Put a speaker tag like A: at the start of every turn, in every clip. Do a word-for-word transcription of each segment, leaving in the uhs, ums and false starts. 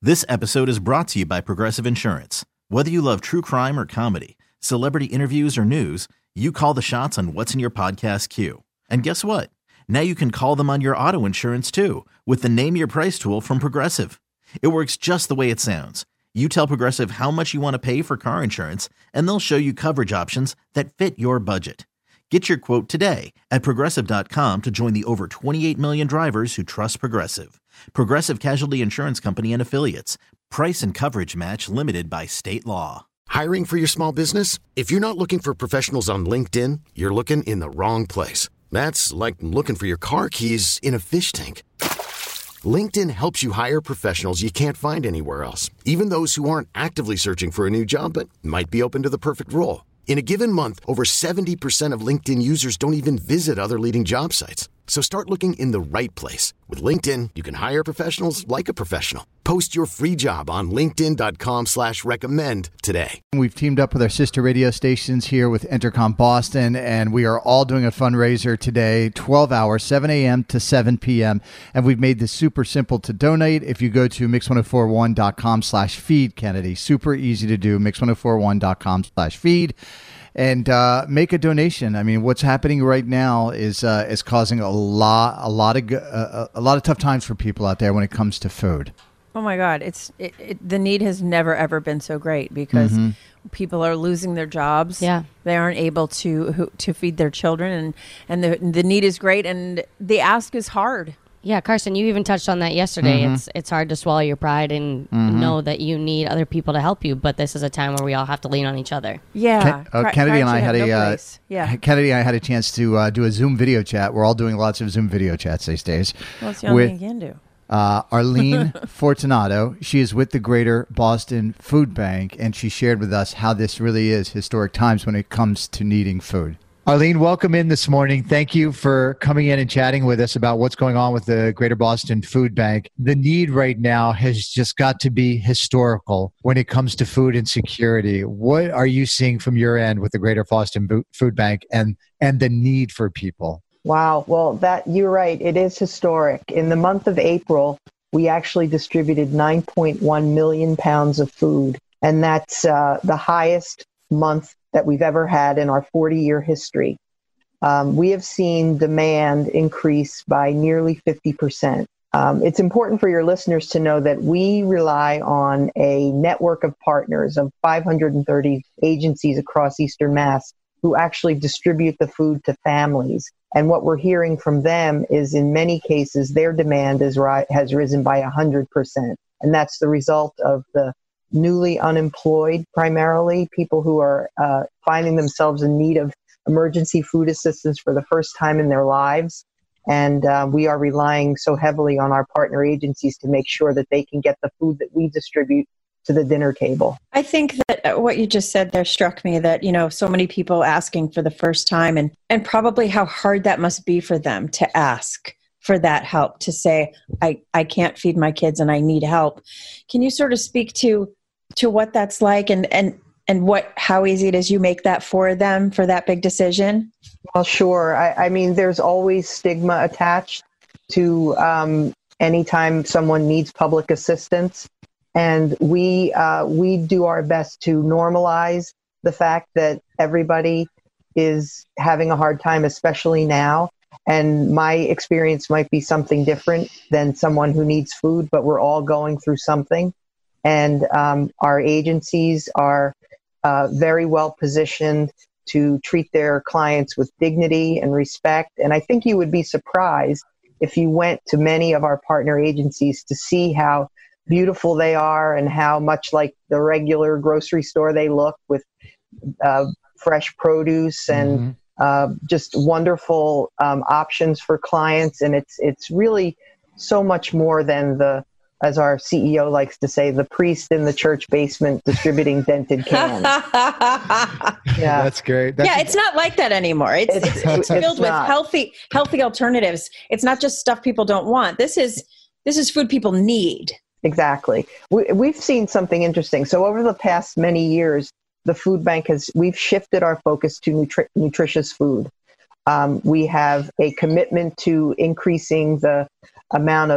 A: This episode is brought to you by Progressive Insurance. Whether you love true crime or comedy, celebrity interviews or news, you call the shots on what's in your podcast queue. And guess what? Now you can call them on your auto insurance too with the Name Your Price tool from Progressive. It works just the way it sounds. You tell Progressive how much you want to pay for car insurance, and they'll show you coverage options that fit your budget. Get your quote today at Progressive dot com to join the over twenty-eight million drivers who trust Progressive. Progressive Casualty Insurance Company and Affiliates. Price and coverage match limited by state law.
B: Hiring for your small business? If you're not looking for professionals on LinkedIn, you're looking in the wrong place. That's like looking for your car keys in a fish tank. LinkedIn helps you hire professionals you can't find anywhere else, even those who aren't actively searching for a new job but might be open to the perfect role. In a given month, over seventy percent of LinkedIn users don't even visit other leading job sites. So start looking in the right place. With LinkedIn, you can hire professionals like a professional. Post your free job on linkedin dot com slash recommend today.
C: We've teamed up with our sister radio stations here with Entercom Boston, and we are all doing a fundraiser today, twelve hours, seven a.m. to seven p.m. And we've made this super simple to donate. If you go to mix ten forty-one dot com slash feed, Kennedy, super easy to do, mix ten forty-one dot com slash feed. And uh, make a donation. I mean, what's happening right now is uh, is causing a lot, a lot of uh, a lot of tough times for people out there when it comes to food.
D: Oh my God, it's it, it, the need has never ever been so great because mm-hmm. people are losing their jobs.
E: Yeah,
D: they aren't able to who, to feed their children, and and the the need is great, and the ask is hard.
E: Yeah, Carson, you even touched on that yesterday. Mm-hmm. It's it's hard to swallow your pride and mm-hmm. know that you need other people to help you, but this is a time where we all have to lean on each other.
D: Yeah.
C: Ken, uh, Kennedy and I had
D: no
C: a uh,
D: yeah.
C: Kennedy and I had a chance to uh, do a Zoom video chat. We're all doing lots of Zoom video chats these days.
D: Well, it's the only thing you can do.
C: Uh, Arlene Fortunato. She is with the Greater Boston Food Bank, and she shared with us how this really is historic times when it comes to needing food. Arlene, welcome in this morning. Thank you for coming in and chatting with us about what's going on with the Greater Boston Food Bank. The need right now has just got to be historical when it comes to food insecurity. What are you seeing from your end with the Greater Boston Food Bank and, and the need for people?
F: Wow. Well, that you're right. It is historic. In the month of April, we actually distributed nine point one million pounds of food, and that's uh, the highest month that we've ever had in our forty-year history. Um, we have seen demand increase by nearly fifty percent. Um, it's important for your listeners to know that we rely on a network of partners of five hundred thirty agencies across Eastern Mass who actually distribute the food to families. And what we're hearing from them is in many cases, their demand is ri- has risen by one hundred percent. And that's the result of the newly unemployed, primarily people who are uh, finding themselves in need of emergency food assistance for the first time in their lives. And uh, we are relying so heavily on our partner agencies to make sure that they can get the food that we distribute to the dinner table.
D: I think that what you just said there struck me that, you know, so many people asking for the first time and, and probably how hard that must be for them to ask for that help, to say, I, I can't feed my kids and I need help. Can you sort of speak to to what that's like and, and, and what how easy it is you make that for them for that big decision?
F: Well, sure. I, I mean, there's always stigma attached to um, anytime someone needs public assistance. And we uh, we do our best to normalize the fact that everybody is having a hard time, especially now. And my experience might be something different than someone who needs food, but we're all going through something. And um, our agencies are uh, very well positioned to treat their clients with dignity and respect. And I think you would be surprised if you went to many of our partner agencies to see how beautiful they are and how much like the regular grocery store they look, with uh, fresh produce and mm-hmm. uh, just wonderful um, options for clients. And it's it's really so much more than the, as our C E O likes to say, the priest in the church basement distributing dented cans.
C: Yeah, that's great. That's
D: yeah, it's not like that anymore. It's, it's, it's filled it's with healthy healthy alternatives. It's not just stuff people don't want. This is this is food people need.
F: Exactly. We, we've seen something interesting. So over the past many years, the food bank has, we've shifted our focus to nutri- nutritious food. Um, we have a commitment to increasing the amount of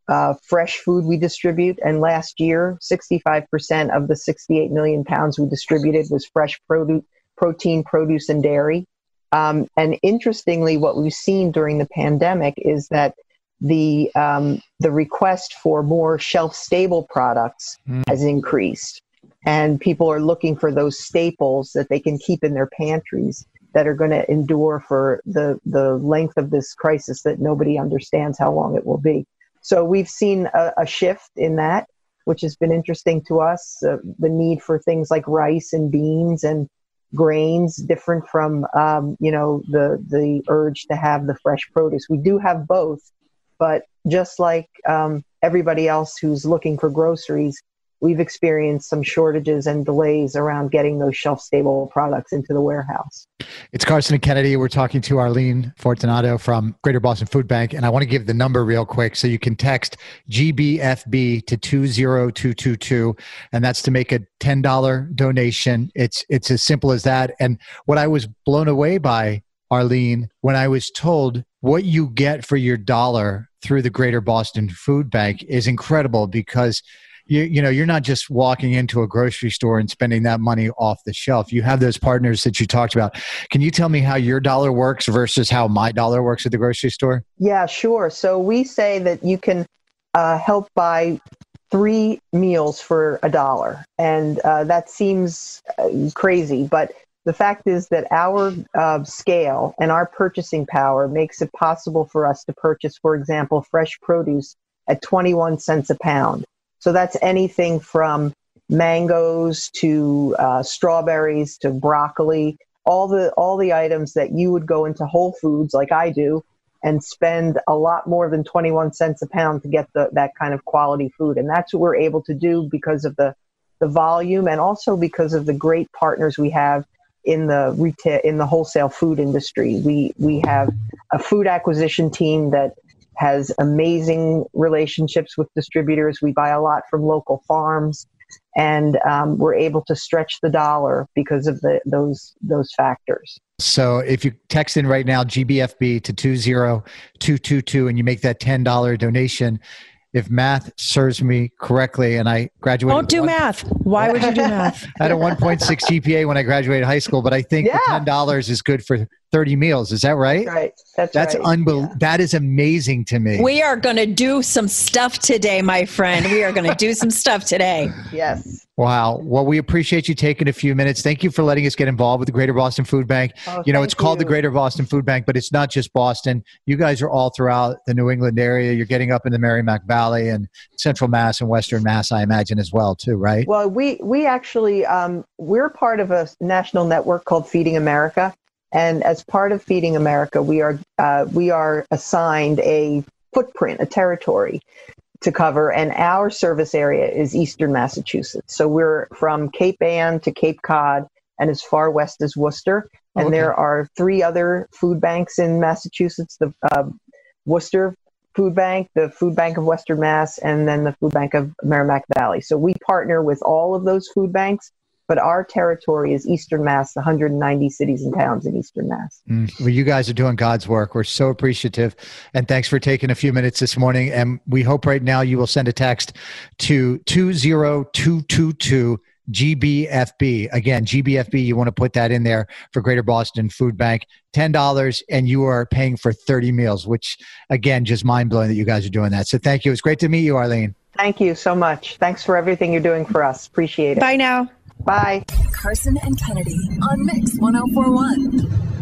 F: uh, fresh food we distribute. And last year, sixty-five percent of the sixty-eight million pounds we distributed was fresh produce, protein, produce, and dairy. Um, and interestingly, what we've seen during the pandemic is that the um, the request for more shelf-stable products mm. has increased. And people are looking for those staples that they can keep in their pantries that are going to endure for the, the length of this crisis that nobody understands how long it will be. So we've seen a, a shift in that, which has been interesting to us, uh, the need for things like rice and beans and grains, different from, um, you know, the, the urge to have the fresh produce. We do have both, but just like um, everybody else who's looking for groceries, we've experienced some shortages and delays around getting those shelf-stable products into the warehouse.
C: It's Carson and Kennedy. We're talking to Arlene Fortunato from Greater Boston Food Bank, and I want to give the number real quick so you can text G B F B to two zero two two two, and that's to make a ten dollars donation. It's it's as simple as that. And what I was blown away by, Arlene, when I was told what you get for your dollar through the Greater Boston Food Bank is incredible, because You, you know, you're not just walking into a grocery store and spending that money off the shelf. You have those partners that you talked about. Can you tell me how your dollar works versus how my dollar works at the grocery store?
F: Yeah, sure. So we say that you can uh, help buy three meals for a dollar. And uh, that seems uh, crazy. But the fact is that our uh, scale and our purchasing power makes it possible for us to purchase, for example, fresh produce at twenty-one cents a pound. So that's anything from mangoes to uh, strawberries to broccoli, all the all the items that you would go into Whole Foods like I do and spend a lot more than twenty-one cents a pound to get the, that kind of quality food. And that's what we're able to do because of the, the volume, and also because of the great partners we have in the retail, in the wholesale food industry. We we have a food acquisition team that has amazing relationships with distributors. We buy a lot from local farms, and um, we're able to stretch the dollar because of the, those those factors.
C: So if you text in right now, G B F B to two zero two two two, and you make that ten dollars donation, if math serves me correctly, and I graduated...
D: Don't do
C: one,
D: math. Why would you do math?
C: I had a one point six G P A when I graduated high school, but I think
F: yeah.
C: the ten dollars is good for thirty meals. Is that right?
F: That's right. That's,
C: That's
F: right.
C: unbelievable. Yeah. That is amazing to me.
D: We are going to do some stuff today, my friend. We are going to do some stuff today.
F: Yes.
C: Wow. Well, we appreciate you taking a few minutes. Thank you for letting us get involved with the Greater Boston Food Bank.
F: Oh,
C: you know, it's
F: you.
C: called the Greater Boston Food Bank, but it's not just Boston. You guys are all throughout the New England area. You're getting up in the Merrimack Valley and Central Mass and Western Mass, I imagine, as well, too, right?
F: Well, we, we actually, um, we're part of a national network called Feeding America. And as part of Feeding America, we are uh, we are assigned a footprint, a territory to cover, and our service area is Eastern Massachusetts. So we're from Cape Ann to Cape Cod and as far west as Worcester. And
C: okay.
F: There are three other food banks in Massachusetts, the uh, Worcester Food Bank, the Food Bank of Western Mass, and then the Food Bank of Merrimack Valley. So we partner with all of those food banks. But our territory is Eastern Mass, one hundred ninety cities and towns in Eastern Mass.
C: Mm. Well, you guys are doing God's work. We're so appreciative. And thanks for taking a few minutes this morning. And we hope right now you will send a text to two zero two two two G B F B. Again, G B F B, you want to put that in there for Greater Boston Food Bank. ten dollars, and you are paying for thirty meals, which, again, just mind-blowing that you guys are doing that. So thank you. It's great to meet you, Arlene.
F: Thank you so much. Thanks for everything you're doing for us. Appreciate it.
D: Bye now.
F: Bye.
G: Carson and Kennedy on Mix one oh four point one.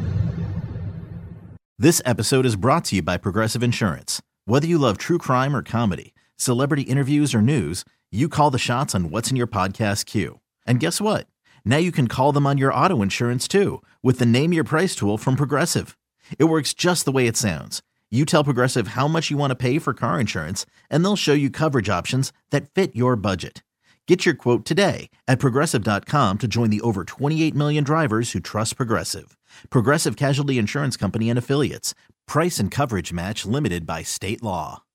A: This episode is brought to you by Progressive Insurance. Whether you love true crime or comedy, celebrity interviews or news, you call the shots on what's in your podcast queue. And guess what? Now you can call them on your auto insurance too with the Name Your Price tool from Progressive. It works just the way it sounds. You tell Progressive how much you want to pay for car insurance, and they'll show you coverage options that fit your budget. Get your quote today at Progressive dot com to join the over twenty-eight million drivers who trust Progressive. Progressive Casualty Insurance Company and Affiliates. Price and coverage match limited by state law.